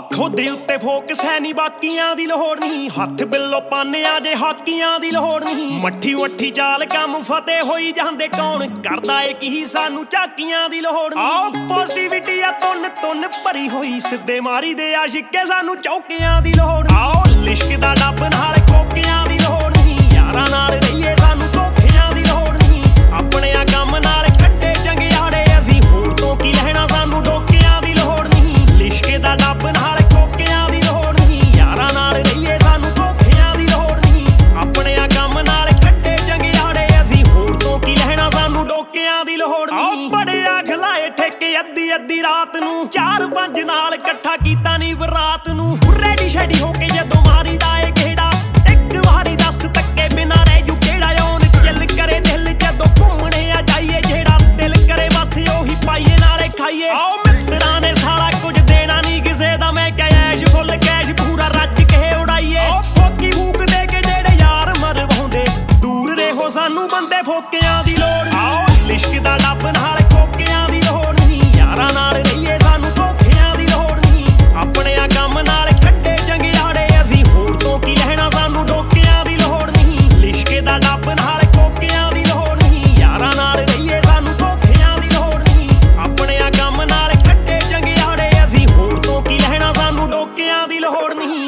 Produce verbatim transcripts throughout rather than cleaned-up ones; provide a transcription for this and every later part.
ਖੋਦੇ ਉੱਤੇ ਫੋਕਸ ਹੈ ਨੀ ਬਾਕੀਆਂ ਦੀ ਲੋੜ ਨਹੀਂ ਹੱਥ ਬਿੱਲੋ ਪਾਨਿਆ ਜੇ ਹਾਕੀਆਂ ਦੀ ਲੋੜ ਨਹੀਂ ਮੱਠੀ ਮੱਠੀ ਚਾਲ ਕੰਮ ਫਤਿਹ ਹੋਈ ਜਾਂਦੇ ਕੌਣ ਕਰਦਾ ਏ ਕੀ ਸਾਨੂੰ ਝਾਕੀਆਂ ਦੀ ਲੋੜ ਨਹੀਂ ਆਹ ਪੋਜ਼ਿਟਿਵਿਟੀ ਆ ਤੁੰਨ ਤੁੰਨ ਭਰੀ ਹੋਈ ਸਿੱਧੇ ਮਾਰੀ ਦੇ ਆਸ਼ਿਕੇ ਸਾਨੂੰ ਚੌਕਿਆਂ ਦੀ ਲੋੜ ਆਹ ਲਿਸ਼ਕ ਦਾ ਡੱਬ ਨਾਲ ਕੋਕਿਆਂ ਦੀ ਲੋੜ ਨਹੀਂ ਯਾਰਾਂ ਨਾਲ ਰਹੀਏ ਸਾਨੂੰ ਧੋਖਿਆਂ ਦੀ ਲੋੜ ਨਹੀਂ ਆਪਣੇ ਆ ਕੰਮ ਨਾਲ ਕੱਟੇ ਚੰਗਿਆੜੇ ਅਸੀਂ ਹੋਰ ਤੋਂ ਕੀ ਲੈਣਾ ਸਾਨੂੰ ਡੋਕਿਆਂ ਦੀ ਲੋੜ ਨਹੀਂ ਲਿਸ਼ਕ ਦਾ ਡੱਬ ਨਾਲ ਕੋਕਿਆਂ ਦੀ ਲੋੜ ਨਹੀਂ ਯਾਰਾਂ ਨਾਲ ਰਹੀਏ ਸਾਨੂੰ ਧੋਖਿਆਂ ਦੀ ਲੋੜ ਨਹੀਂ ਆਪਣੇ ਆ ਕੰਮ ਨਾਲ ਕੱਟੇ ਚੰਗਿਆੜੇ ਅਸੀਂ ਹੋਰ ਤੋਂ ਕੀ ਲੈਣਾ ਸਾਨੂੰ ਡੋਕਿਆਂ ਦੀ ਲੋੜ ਨਹੀਂ ਬੜਿਆ ਖਲਾਏ ਠੇਕੇ ਅੱਧੀ ਅੱਧੀ ਰਾਤ ਨੂੰ ਚਾਰ ਪੰਜ ਨਾਲ ਇਕੱਠਾ ਕੀਤਾ ਨੀ ਬਰਾਤ ਨੂੰ ਰੈਡੀ ਸ਼ੈਡੀ ਹੋ ਕੇ ਜਦੋਂ ਮਾਰੀ ਦਾ ਏ ਕਿਹੜਾ ਇੱਕ ਵਾਰੀ ਦੱਸ ਤੱਕੇ ਬਿਨਾ ਰਹਿ ਜੂ ਕਿਹੜਾ ਯੋਨ ਚੱਲ ਕਰੇ ਦਿਲ ਜਦੋਂ ਘੁੰਮਣੇ ਆ ਜਾਈਏ ਜਿਹੜਾ ਦਿਲ ਕਰੇ ਬਸ ਉਹੀ ਪਾਈਏ ਨਾਲੇ ਖਾਈਏ ਆਓ ਮਿੱਤਰਾਂ ਨੇ ਸਾਲਾ ਕੁਝ ਦੇਣਾ ਨਹੀਂ ਕਿਸੇ ਦਾ ਮੈਂ ਕੈਸ਼ ਫੁੱਲ ਕੈਸ਼ ਪੂਰਾ ਰੱਜ ਕੇ ਉਡਾਈਏ ਉਹ ਫੋਕੀ ਫੂਕ ਦੇ ਕੇ ਜਿਹੜੇ ਯਾਰ ਮਰਵਾਉਂਦੇ ਦੂਰ ਰਹੋ ਸਾਨੂੰ ਬੰਦੇ ਫੋਕਿਆਂ ਦੀ ਲੋੜ ਆਓ ਲਿਸ਼ਕ ਦਾ ਡੱਬ ਨਾਲ ਕੋਕਿਆਂ ਦੀ ਲੋੜ ਨਹੀਂ ਯਾਰਾਂ ਨਾਲ ਰਹੀਏ ਸਾਨੂੰ ਧੋਖਿਆਂ ਦੀ ਲੋੜ ਨਹੀਂ ਆਪਣੇ ਆ ਕੰਮ ਨਾਲ ਕੱਟੇ ਚੰਗਿਆੜੇ ਅਸੀਂ ਹੋਰ ਤੋਂ ਕੀ ਲੈਣਾ ਸਾਨੂੰ ਡੋਕਿਆਂ ਦੀ ਲੋੜ ਨਹੀਂ ਲਿਸ਼ਕ ਦਾ ਡੱਬ ਨਾਲ ਕੋਕਿਆਂ ਦੀ ਲੋੜ ਨਹੀਂ ਯਾਰਾਂ ਨਾਲ ਰਹੀਏ ਸਾਨੂੰ ਧੋਖਿਆਂ ਦੀ ਲੋੜ ਨਹੀਂ ਆਪਣੇ ਆ ਕੰਮ ਨਾਲ ਕੱਟੇ ਚੰਗਿਆੜੇ ਅਸੀਂ ਹੋਰ ਤੋਂ ਕੀ ਲੈਣਾ ਸਾਨੂੰ ਡੋਕਿਆਂ ਦੀ ਲੋੜ ਨਹੀਂ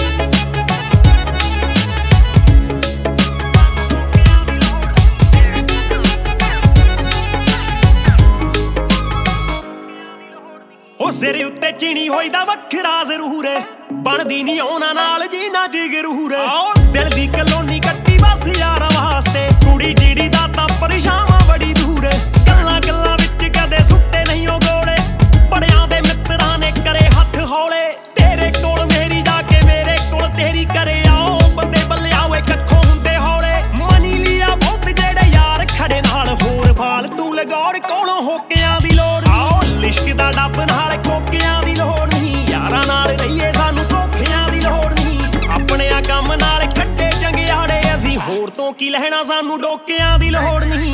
ਉਹ ਸਿਰ ਉੱਤੇ ਚਿਣੀ ਹੋਈ ਦਾ ਵੱਖਰਾ ਜ਼ਰੂਰ ਏ ਬਣਦੀ ਨੀ ਉਹਨਾਂ ਨਾਲ ਜੀਣਾ ਜਿਗਰੂਰ ਆਓ ਦਿਲ ਦੀ ਕਲੋਨੀ ਕੱਟੀ ਬਸ ਯਾਰਾਂ ਵਾਸਤੇ ਕੁੜੀ ਜਿਹੜੀ ਦਾ ਤਾਂ ਪਰੇਸ਼ਾਵਾਂ ਬੜੀ ਦੂਰ ਏ ਗੱਲਾਂ ਗੱਲਾਂ ਵਿੱਚ ਕਦੇ ਸੁੱਟੇ ਨਹੀਂ ਉਹ ਗੋਲੇ ਬੜਿਆਂ ਦੇ ਮਿੱਤਰਾਂ ਨੇ ਕਰੇ ਹੱਥ ਹੌਲੇ ਤੇਰੇ ਕੋਲ ਮੇਰੀ ਜਾ ਕੇ ਮੇਰੇ ਕੋਲ ਤੇਰੀ ਕਰੇ ਆਓ ਬੰਦੇ ਬੱਲਿਆਵੇ ਕੱਖੋਂ ਹੁੰਦੇ ਹੌਲੇ ਮਨੀ ਲਿਆ ਬਹੁਤ ਜਿਹੜੇ ਯਾਰ ਖੜੇ ਨਾਲ ਹੋਰ ਫਾਲਤੂ ਲਗੌੜ ਕੋਲੋਂ ਹੋਕਿਆਂ ਦੀ ਲੋੜ ਆਓ ਲਿਸ਼ਕ ਦਾ ਡੱਬ ਨਾਲ ਕੋਕਿਆਂ ਦੀ ਲੋੜ ਨਹੀਂ ਯਾਰਾਂ ਨਾਲ ਰਹੀਏ ਸਾਨੂੰ ਧੋਖਿਆਂ ਦੀ ਲੋੜ ਨਹੀਂ ਆਪਣੇ ਆ ਕੰਮ ਨਾਲ ਕੱਟੇ ਚੰਗਿਆੜੇ ਅਸੀਂ ਹੋਰ ਤੋਂ ਕੀ ਲੈਣਾ ਸਾਨੂੰ ਡੋਕਿਆਂ ਦੀ ਲੋੜ ਨਹੀਂ